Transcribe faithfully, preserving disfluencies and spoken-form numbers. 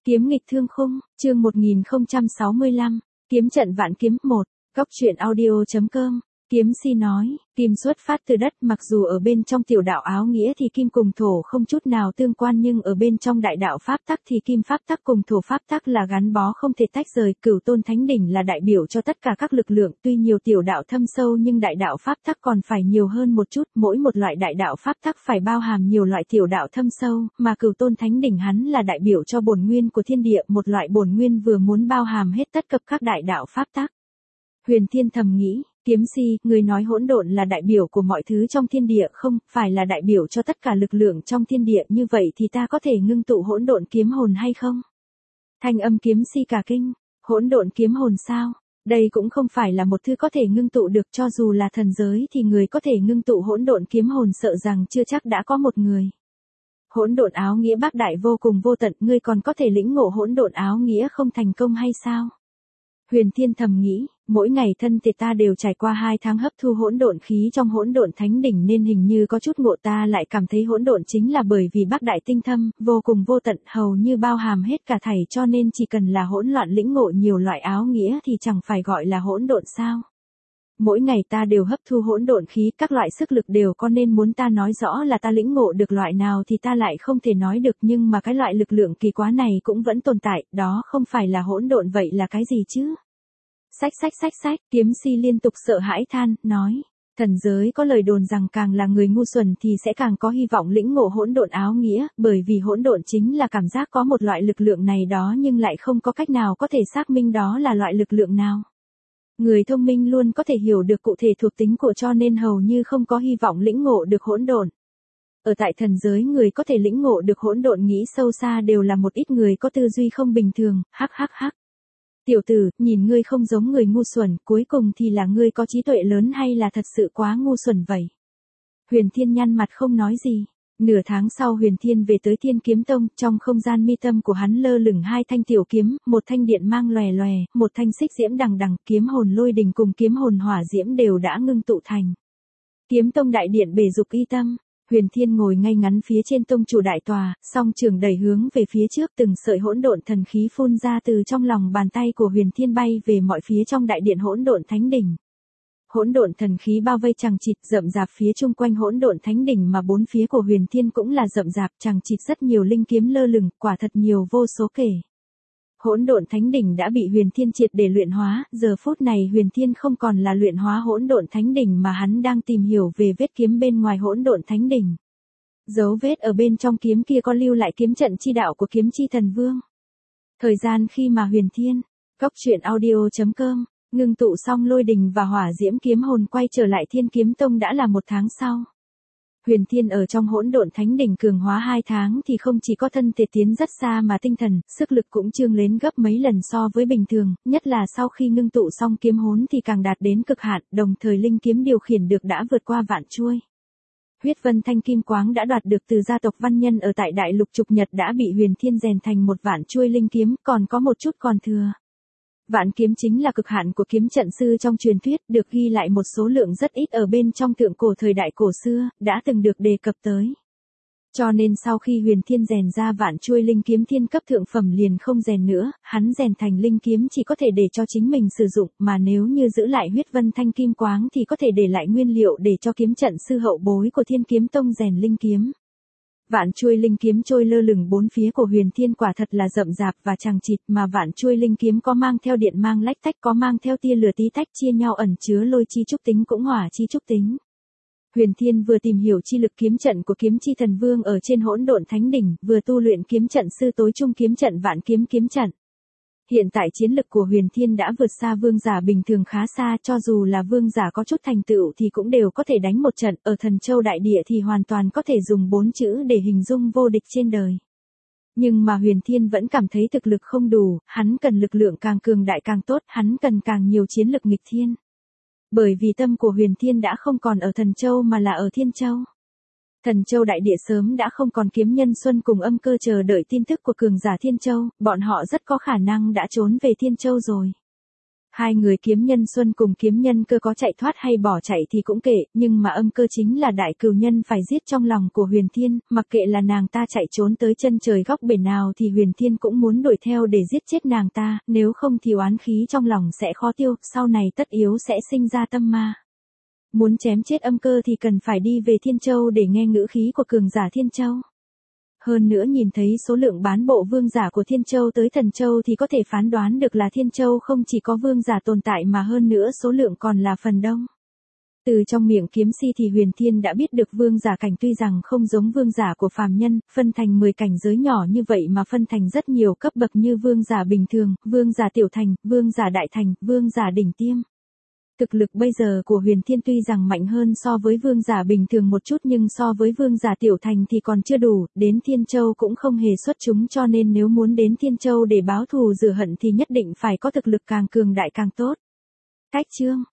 Kiếm nghịch thương khung, chương một nghìn không trăm sáu mươi lăm, kiếm trận vạn kiếm một, góc truyện audio.com. Kiếm si nói, kim xuất phát từ đất, mặc dù ở bên trong tiểu đạo áo nghĩa thì kim cùng thổ không chút nào tương quan, nhưng ở bên trong đại đạo pháp tắc thì kim pháp tắc cùng thổ pháp tắc là gắn bó không thể tách rời. Cửu tôn thánh đỉnh là đại biểu cho tất cả các lực lượng, tuy nhiều tiểu đạo thâm sâu nhưng đại đạo pháp tắc còn phải nhiều hơn một chút, mỗi một loại đại đạo pháp tắc phải bao hàm nhiều loại tiểu đạo thâm sâu, mà cửu tôn thánh đỉnh hắn là đại biểu cho bổn nguyên của thiên địa, một loại bổn nguyên vừa muốn bao hàm hết tất cả các đại đạo pháp tắc. Huyền Thiên thầm nghĩ, kiếm si, người nói hỗn độn là đại biểu của mọi thứ trong thiên địa không, phải là đại biểu cho tất cả lực lượng trong thiên địa, như vậy thì ta có thể ngưng tụ hỗn độn kiếm hồn hay không? Thanh âm kiếm si cả kinh, hỗn độn kiếm hồn sao? Đây cũng không phải là một thứ có thể ngưng tụ được, cho dù là thần giới thì người có thể ngưng tụ hỗn độn kiếm hồn sợ rằng chưa chắc đã có một người. Hỗn độn áo nghĩa bác đại vô cùng vô tận, ngươi còn có thể lĩnh ngộ hỗn độn áo nghĩa không thành công hay sao? Huyền Thiên thầm nghĩ, mỗi ngày thân thể ta đều trải qua hai tháng hấp thu hỗn độn khí trong hỗn độn thánh đỉnh nên hình như có chút ngộ, ta lại cảm thấy hỗn độn chính là bởi vì bác đại tinh thâm, vô cùng vô tận, hầu như bao hàm hết cả thảy, cho nên chỉ cần là hỗn loạn lĩnh ngộ nhiều loại áo nghĩa thì chẳng phải gọi là hỗn độn sao? Mỗi ngày ta đều hấp thu hỗn độn khí, các loại sức lực đều có, nên muốn ta nói rõ là ta lĩnh ngộ được loại nào thì ta lại không thể nói được, nhưng mà cái loại lực lượng kỳ quá này cũng vẫn tồn tại, đó không phải là hỗn độn vậy là cái gì chứ? Sách sách sách sách, kiếm si liên tục sợ hãi than, nói, thần giới có lời đồn rằng càng là người ngu xuẩn thì sẽ càng có hy vọng lĩnh ngộ hỗn độn áo nghĩa, bởi vì hỗn độn chính là cảm giác có một loại lực lượng này đó, nhưng lại không có cách nào có thể xác minh đó là loại lực lượng nào. Người thông minh luôn có thể hiểu được cụ thể thuộc tính của, cho nên hầu như không có hy vọng lĩnh ngộ được hỗn độn. Ở tại thần giới, người có thể lĩnh ngộ được hỗn độn nghĩ sâu xa đều là một ít người có tư duy không bình thường, hắc hắc hắc. Tiểu tử, nhìn ngươi không giống người ngu xuẩn, cuối cùng thì là ngươi có trí tuệ lớn hay là thật sự quá ngu xuẩn vậy? Huyền Thiên nhăn mặt không nói gì. Nửa tháng sau Huyền Thiên về tới Thiên Kiếm Tông, trong không gian mi tâm của hắn lơ lửng hai thanh tiểu kiếm, một thanh điện mang lòe lòe, một thanh xích diễm đằng đằng, kiếm hồn lôi đình cùng kiếm hồn hỏa diễm đều đã ngưng tụ thành. Kiếm Tông đại điện bể dục y tâm. Huyền Thiên ngồi ngay ngắn phía trên tông chủ đại tòa, song trường đẩy hướng về phía trước, từng sợi hỗn độn thần khí phun ra từ trong lòng bàn tay của Huyền Thiên bay về mọi phía trong đại điện hỗn độn thánh đỉnh. Hỗn độn thần khí bao vây chằng chịt rậm rạp phía chung quanh hỗn độn thánh đỉnh, mà bốn phía của Huyền Thiên cũng là rậm rạp chằng chịt rất nhiều linh kiếm lơ lửng, quả thật nhiều vô số kể. Hỗn độn thánh đỉnh đã bị Huyền Thiên triệt để luyện hóa, giờ phút này Huyền Thiên không còn là luyện hóa hỗn độn thánh đỉnh mà hắn đang tìm hiểu về vết kiếm bên ngoài hỗn độn thánh đỉnh. Dấu vết ở bên trong kiếm kia có lưu lại kiếm trận chi đạo của kiếm chi thần vương. Thời gian khi mà Huyền Thiên, góc truyện audio.com, ngưng tụ xong lôi đình và hỏa diễm kiếm hồn quay trở lại Thiên Kiếm Tông đã là một tháng sau. Huyền Thiên ở trong hỗn độn thánh đỉnh cường hóa hai tháng thì không chỉ có thân thể tiến rất xa mà tinh thần, sức lực cũng trương lên gấp mấy lần so với bình thường, nhất là sau khi ngưng tụ xong kiếm hồn thì càng đạt đến cực hạn, đồng thời linh kiếm điều khiển được đã vượt qua vạn chuôi. Huyết Vân Thanh Kim Quáng đã đoạt được từ gia tộc văn nhân ở tại Đại Lục Trục Nhật đã bị Huyền Thiên rèn thành một vạn chuôi linh kiếm, còn có một chút còn thừa. Vạn kiếm chính là cực hạn của kiếm trận sư trong truyền thuyết, được ghi lại một số lượng rất ít ở bên trong thượng cổ thời đại cổ xưa, đã từng được đề cập tới. Cho nên sau khi Huyền Thiên rèn ra vạn chuôi linh kiếm thiên cấp thượng phẩm liền không rèn nữa, hắn rèn thành linh kiếm chỉ có thể để cho chính mình sử dụng, mà nếu như giữ lại Huyết Vân Thanh Kim Quáng thì có thể để lại nguyên liệu để cho kiếm trận sư hậu bối của Thiên Kiếm Tông rèn linh kiếm. Vạn chuôi linh kiếm trôi lơ lửng bốn phía của Huyền Thiên quả thật là rậm rạp và chằng chịt, mà vạn chuôi linh kiếm có mang theo điện mang lách tách, có mang theo tia lửa tí tách, chia nhau ẩn chứa lôi chi trúc tính cũng hỏa chi trúc tính. Huyền Thiên vừa tìm hiểu chi lực kiếm trận của kiếm chi thần vương ở trên hỗn độn thánh đỉnh, vừa tu luyện kiếm trận sư tối trung kiếm trận vạn kiếm kiếm trận. Hiện tại chiến lực của Huyền Thiên đã vượt xa vương giả bình thường khá xa, cho dù là vương giả có chút thành tựu thì cũng đều có thể đánh một trận, ở Thần Châu đại địa thì hoàn toàn có thể dùng bốn chữ để hình dung vô địch trên đời. Nhưng mà Huyền Thiên vẫn cảm thấy thực lực không đủ, hắn cần lực lượng càng cường đại càng tốt, hắn cần càng nhiều chiến lực nghịch thiên. Bởi vì tâm của Huyền Thiên đã không còn ở Thần Châu mà là ở Thiên Châu. Thần Châu đại địa sớm đã không còn kiếm nhân Xuân cùng Âm Cơ chờ đợi tin tức của cường giả Thiên Châu, bọn họ rất có khả năng đã trốn về Thiên Châu rồi. Hai người kiếm nhân xuân cùng kiếm nhân cơ có chạy thoát hay bỏ chạy thì cũng kệ, nhưng mà âm cơ chính là đại cừu nhân phải giết trong lòng của Huyền Thiên, mặc kệ là nàng ta chạy trốn tới chân trời góc bể nào thì Huyền Thiên cũng muốn đuổi theo để giết chết nàng ta, nếu không thì oán khí trong lòng sẽ khó tiêu, sau này tất yếu sẽ sinh ra tâm ma. Muốn chém chết âm cơ thì cần phải đi về Thiên Châu để nghe ngữ khí của cường giả Thiên Châu. Hơn nữa nhìn thấy số lượng bán bộ vương giả của Thiên Châu tới Thần Châu thì có thể phán đoán được là Thiên Châu không chỉ có vương giả tồn tại mà hơn nữa số lượng còn là phần đông. Từ trong miệng kiếm si thì Huyền Thiên đã biết được vương giả cảnh tuy rằng không giống vương giả của phàm nhân, phân thành mười cảnh giới nhỏ như vậy mà phân thành rất nhiều cấp bậc như vương giả bình thường, vương giả tiểu thành, vương giả đại thành, vương giả đỉnh tiêm. Thực lực bây giờ của Huyền Thiên tuy rằng mạnh hơn so với vương giả bình thường một chút nhưng so với vương giả tiểu thành thì còn chưa đủ, đến Thiên Châu cũng không hề xuất chúng cho nên nếu muốn đến Thiên Châu để báo thù rửa hận thì nhất định phải có thực lực càng cường đại càng tốt. Cách chương